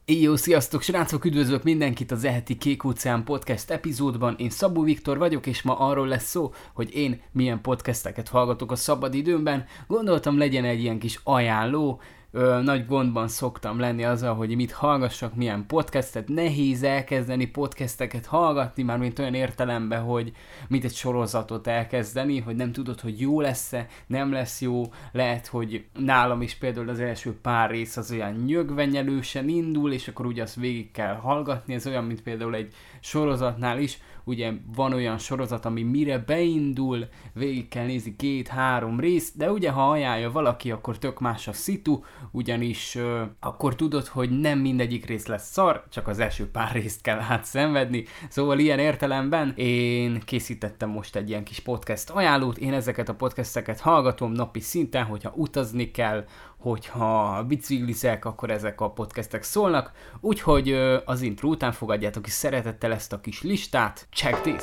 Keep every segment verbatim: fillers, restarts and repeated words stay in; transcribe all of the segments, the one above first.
Jó, sziasztok srácok, üdvözlök mindenkit az e-heti Kék Óceán Podcast epizódban. Én Szabó Viktor vagyok, és ma arról lesz szó, hogy én milyen podcasteket hallgatok a szabad időmben. Gondoltam, legyen egy ilyen kis ajánló. Ö, nagy gondban szoktam lenni azzal, hogy mit hallgassak, milyen podcastet. Nehéz elkezdeni podcasteket hallgatni, már mint olyan értelemben, hogy mint egy sorozatot elkezdeni, hogy nem tudod, hogy jó lesz-e, nem lesz jó. Lehet, hogy nálam is például az első pár rész az olyan nyögvenyelősen indul, és akkor ugye azt végig kell hallgatni. Ez olyan, mint például egy sorozatnál is. Ugye van olyan sorozat, ami mire beindul, végig kell nézni két-három részt, de ugye ha ajánlja valaki, akkor tök más a szitu, ugyanis uh, akkor tudod, hogy nem mindegyik rész lesz szar, csak az első pár részt kell átszenvedni. Szóval ilyen értelemben én készítettem most egy ilyen kis podcast ajánlót, én ezeket a podcasteket hallgatom napi szinten, hogyha utazni kell, hogyha biciklizek, akkor ezek a podcastek szólnak, úgyhogy uh, az intro után fogadjátok is szeretettel ezt a kis listát. Check this!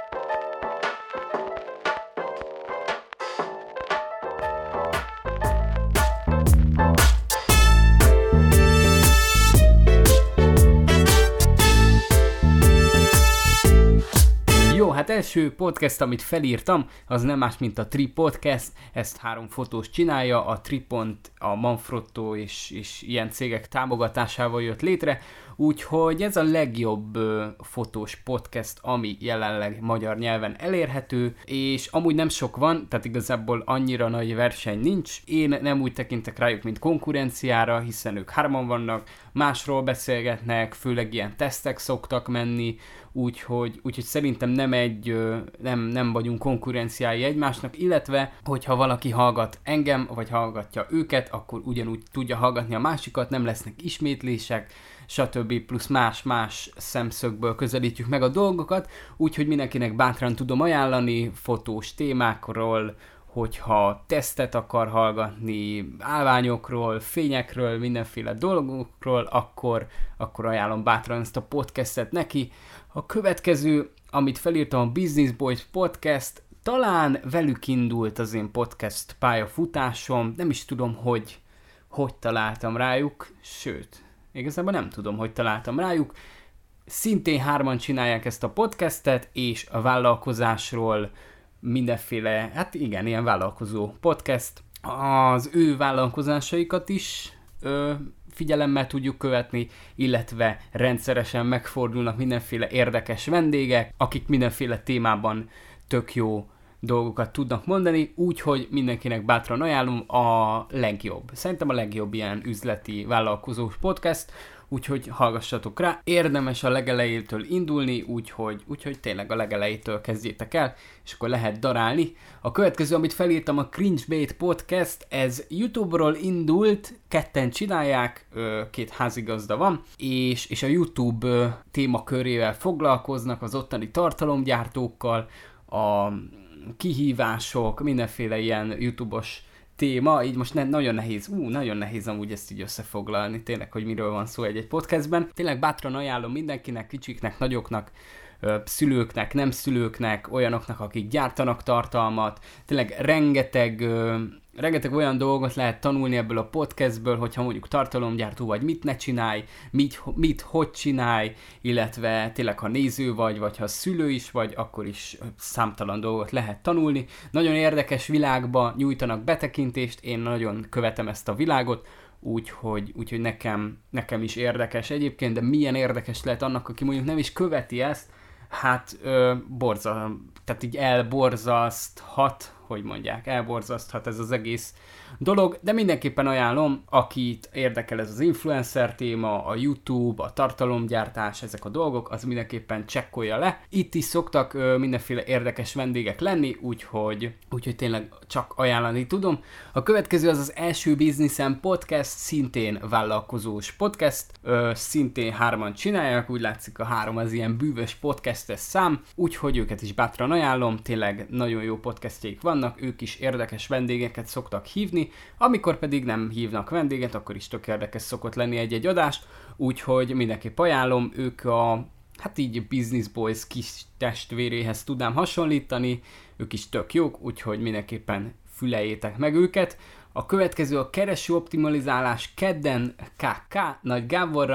Jó, hát első podcast, amit felírtam, az nem más, mint a Tri Podcast, ezt három fotós csinálja, a Tripont, a Manfrotto és, és ilyen cégek támogatásával jött létre, úgyhogy ez a legjobb ö, fotós podcast, ami jelenleg magyar nyelven elérhető, és amúgy nem sok van, tehát igazából annyira nagy verseny nincs. Én nem úgy tekintek rájuk, mint konkurenciára, hiszen ők hárman vannak, másról beszélgetnek, főleg ilyen tesztek szoktak menni, úgyhogy, úgyhogy szerintem nem egy, ö, nem, nem vagyunk konkurenciái egymásnak, illetve hogyha valaki hallgat engem, vagy hallgatja őket, akkor ugyanúgy tudja hallgatni a másikat, nem lesznek ismétlések, stb. Plusz más-más szemszögből közelítjük meg a dolgokat, úgyhogy mindenkinek bátran tudom ajánlani fotós témákról, hogyha tesztet akar hallgatni, állványokról, fényekről, mindenféle dolgokról, akkor, akkor ajánlom bátran ezt a podcastet neki. A következő, amit felírtam, a Business Boys Podcast, talán velük indult az én podcast pályafutásom, nem is tudom, hogy hogy találtam rájuk, sőt, igazából nem tudom, hogy találtam rájuk. Szintén hárman csinálják ezt a podcastet, és a vállalkozásról mindenféle, hát igen, ilyen vállalkozó podcast. Az ő vállalkozásaikat is ö, figyelemmel tudjuk követni, illetve rendszeresen megfordulnak mindenféle érdekes vendégek, akik mindenféle témában tök jó dolgokat tudnak mondani, úgyhogy mindenkinek bátran ajánlom, a legjobb. Szerintem a legjobb ilyen üzleti vállalkozós podcast, úgyhogy hallgassatok rá. Érdemes a legelejétől indulni, úgyhogy, úgyhogy tényleg a legelejétől kezdjétek el, és akkor lehet darálni. A következő, amit felírtam, a Cringebait Podcast, ez YouTube-ról indult, ketten csinálják, két házigazda van, és, és a YouTube témakörével foglalkoznak, az ottani tartalomgyártókkal, a kihívások, mindenféle ilyen YouTube-os téma, így most ne, nagyon nehéz, ú, nagyon nehéz amúgy ezt így összefoglalni, tényleg, hogy miről van szó egy-egy podcastben. Tényleg bátran ajánlom mindenkinek, kicsiknek, nagyoknak, ö, szülőknek, nem szülőknek, olyanoknak, akik gyártanak tartalmat, tényleg rengeteg, ö, rengeteg olyan dolgot lehet tanulni ebből a podcastből, hogyha mondjuk tartalomgyártó vagy, mit ne csinálj, mit, mit hogy csinálj, illetve tényleg ha néző vagy, vagy ha szülő is vagy, akkor is számtalan dolgot lehet tanulni. Nagyon érdekes világba nyújtanak betekintést, én nagyon követem ezt a világot, úgyhogy, úgyhogy nekem, nekem is érdekes egyébként, de milyen érdekes lehet annak, aki mondjuk nem is követi ezt, hát ö, borza, tehát így elborzaszthat, hogy mondják, elborzaszthat ez az egész dolog, de mindenképpen ajánlom, akit érdekel ez az influencer téma, a YouTube, a tartalomgyártás, ezek a dolgok, az mindenképpen csekkolja le. Itt is szoktak ö, mindenféle érdekes vendégek lenni, úgyhogy, úgyhogy tényleg csak ajánlani tudom. A következő az az Első Bizniszem Podcast, szintén vállalkozós podcast, ö, szintén hárman csinálják, úgy látszik a három az ilyen bűvös podcastes szám, úgyhogy őket is bátran ajánlom, tényleg nagyon jó podcastjaik vannak, ők is érdekes vendégeket szoktak hívni, amikor pedig nem hívnak vendéget, akkor is tök érdekes szokott lenni egy-egy adás, úgyhogy mindenképp ajánlom, ők a, hát így Business Boys kis testvéréhez tudnám hasonlítani, ők is tök jók, úgyhogy mindenképpen füleljétek meg őket. A következő a kereső optimalizálás kedden ká ká Nagy Gáborral,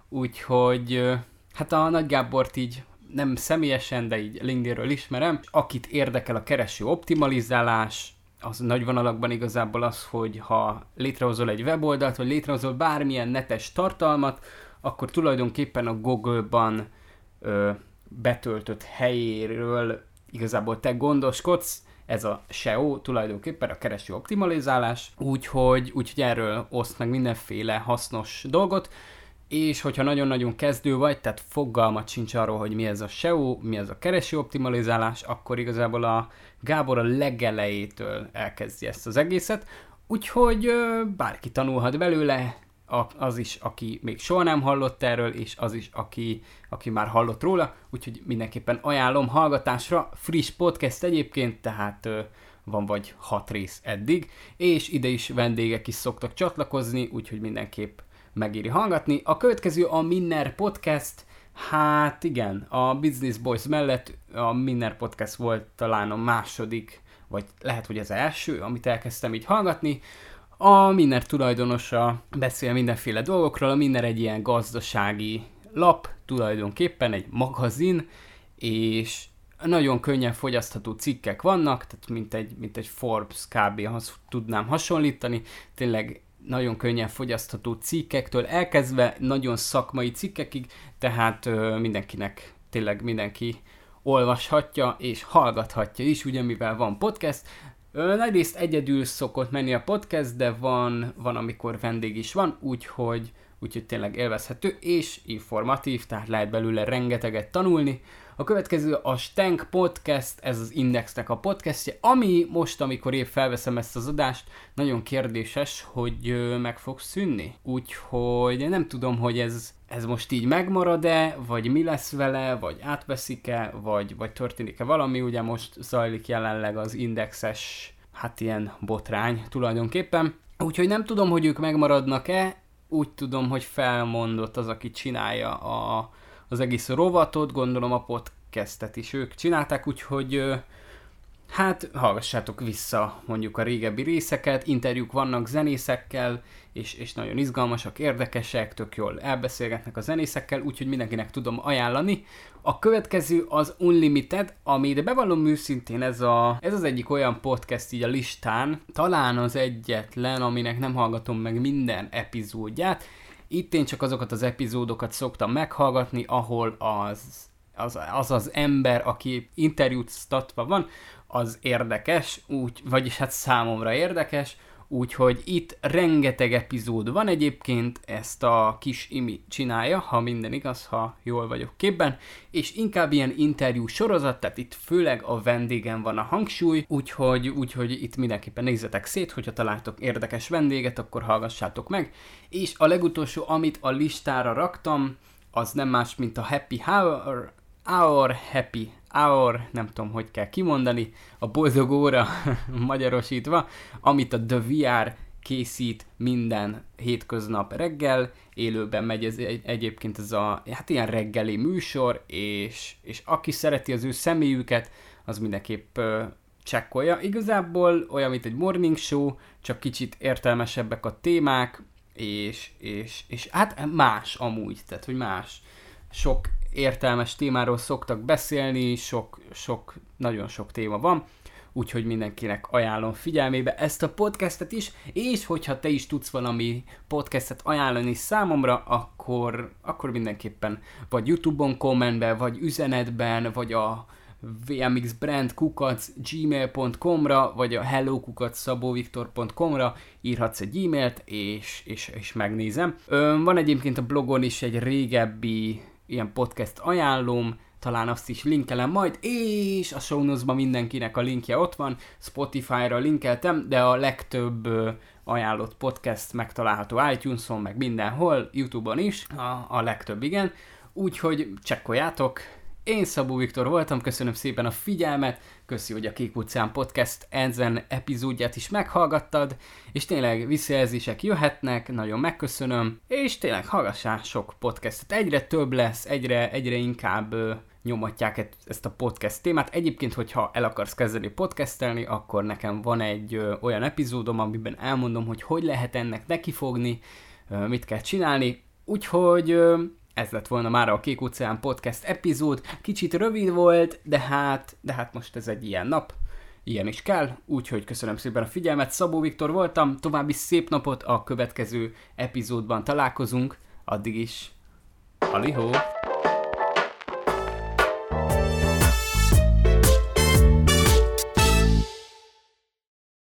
úgyhogy ö, hát a Nagy Gábort így nem személyesen, de így LinkedInről ismerem. Akit érdekel a kereső optimalizálás, az nagy vonalakban igazából az, hogy ha létrehozol egy weboldalt, vagy létrehozol bármilyen netes tartalmat, akkor tulajdonképpen a Google-ban ö, betöltött helyéről igazából te gondoskodsz, ez a es e o tulajdonképpen a kereső optimalizálás, úgyhogy, úgyhogy erről oszt meg mindenféle hasznos dolgot, és hogyha nagyon-nagyon kezdő vagy, tehát fogalmat sincs arról, hogy mi ez a es e o, mi ez a kereső optimalizálás, akkor igazából a Gábor a legelejétől elkezdi ezt az egészet, úgyhogy ö, bárki tanulhat belőle, az is, aki még soha nem hallott erről, és az is, aki, aki már hallott róla, úgyhogy mindenképpen ajánlom hallgatásra, friss podcast egyébként, tehát ö, van vagy hat rész eddig, és ide is vendégek is szoktak csatlakozni, úgyhogy mindenképp megéri hallgatni. A következő a Minner Podcast, hát igen, a Business Boys mellett a Minner Podcast volt talán a második, vagy lehet, hogy az első, amit elkezdtem így hallgatni. A Minner tulajdonosa beszél mindenféle dolgokról, a Minner egy ilyen gazdasági lap, tulajdonképpen egy magazin, és nagyon könnyen fogyasztható cikkek vannak, tehát mint egy, mint egy Forbes kb-hoz tudnám hasonlítani, tényleg nagyon könnyen fogyasztható cikkektől elkezdve nagyon szakmai cikkekig, tehát ö, mindenkinek, tényleg mindenki olvashatja és hallgathatja is, ugye mivel van podcast. Ö, nagyrészt egyedül szokott menni a podcast, de van, van amikor vendég is van, úgyhogy, úgyhogy tényleg élvezhető és informatív, tehát lehet belőle rengeteget tanulni. A következő a Stenk Podcast, ez az Indexnek a podcastje, ami most, amikor épp felveszem ezt az adást, nagyon kérdéses, hogy ö, meg fog szűnni. Úgyhogy nem tudom, hogy ez, ez most így megmarad-e, vagy mi lesz vele, vagy átveszik-e, vagy, vagy történik-e valami. Ugye most zajlik jelenleg az indexes, hát ilyen botrány tulajdonképpen. Úgyhogy nem tudom, hogy ők megmaradnak-e, úgy tudom, hogy felmondott az, aki csinálja a az egész rovatot, gondolom a podcastet is ők csinálták, úgyhogy hát hallgassátok vissza mondjuk a régebbi részeket, interjúk vannak zenészekkel, és, és nagyon izgalmasak, érdekesek, tök jól elbeszélgetnek a zenészekkel, úgyhogy mindenkinek tudom ajánlani. A következő az Unlimited, ami, de bevallom őszintén, ez, a, ez az egyik olyan podcast így a listán, talán az egyetlen, aminek nem hallgatom meg minden epizódját. Itt én csak azokat az epizódokat szoktam meghallgatni, ahol az az, az, az ember, aki interjúztatva van, az érdekes, úgy, vagyis hát számomra érdekes, úgyhogy itt rengeteg epizód van egyébként, ezt a kis Imi csinálja, ha minden igaz, ha jól vagyok képben, és inkább ilyen interjú sorozat, tehát itt főleg a vendégen van a hangsúly, úgyhogy, úgyhogy itt mindenképpen nézzetek szét, hogyha találtok érdekes vendéget, akkor hallgassátok meg, és a legutolsó, amit a listára raktam, az nem más, mint a Happy Hour, Hour Happy Hour, nem tudom, hogy kell kimondani, a boldog óra magyarosítva, amit a The vé er készít minden hétköznap reggel, élőben megy ez egy, egyébként ez a, hát ilyen reggeli műsor, és, és aki szereti az ő személyüket, az mindenképp uh, csekkolja. Igazából olyan, mint egy morning show, csak kicsit értelmesebbek a témák, és, és, és hát más amúgy, tehát hogy más. Sok értelmes témáról szoktak beszélni, sok, sok, nagyon sok téma van, úgyhogy mindenkinek ajánlom figyelmébe ezt a podcastet is, és hogyha te is tudsz valami podcastet ajánlani számomra, akkor, akkor mindenképpen vagy YouTube-on kommentben, vagy üzenetben, vagy a vé em iksz brand kukac gmail pont com-ra, vagy a hello kukac szabóviktor pont com-ra írhatsz egy e-mailt, és, és, és megnézem. Ö, van egyébként a blogon is egy régebbi ilyen podcast ajánlóm, talán azt is linkelem majd, és a show notes-ban mindenkinek a linkje ott van, Spotify-ra linkeltem, de a legtöbb ö, ajánlott podcast megtalálható iTunes-on, meg mindenhol, YouTube-on is, a, a legtöbb igen, úgyhogy csekkoljátok. Én Szabó Viktor voltam, köszönöm szépen a figyelmet, köszi, hogy a Kék Utcán Podcast ezen epizódját is meghallgattad, és tényleg visszajelzések jöhetnek, nagyon megköszönöm, és tényleg hallgassál sok podcastet, egyre több lesz, egyre, egyre inkább ö, nyomatják ezt a podcast témát. Egyébként, hogyha el akarsz kezdeni podcastelni, akkor nekem van egy ö, olyan epizódom, amiben elmondom, hogy hogy lehet ennek nekifogni, ö, mit kell csinálni, úgyhogy... Ö, ez lett volna már a Kék Óceán Podcast epizód. Kicsit rövid volt, de hát, de hát most ez egy ilyen nap. Ilyen is kell, úgyhogy köszönöm szépen a figyelmet. Szabó Viktor voltam, további szép napot, a következő epizódban találkozunk. Addig is, halihó!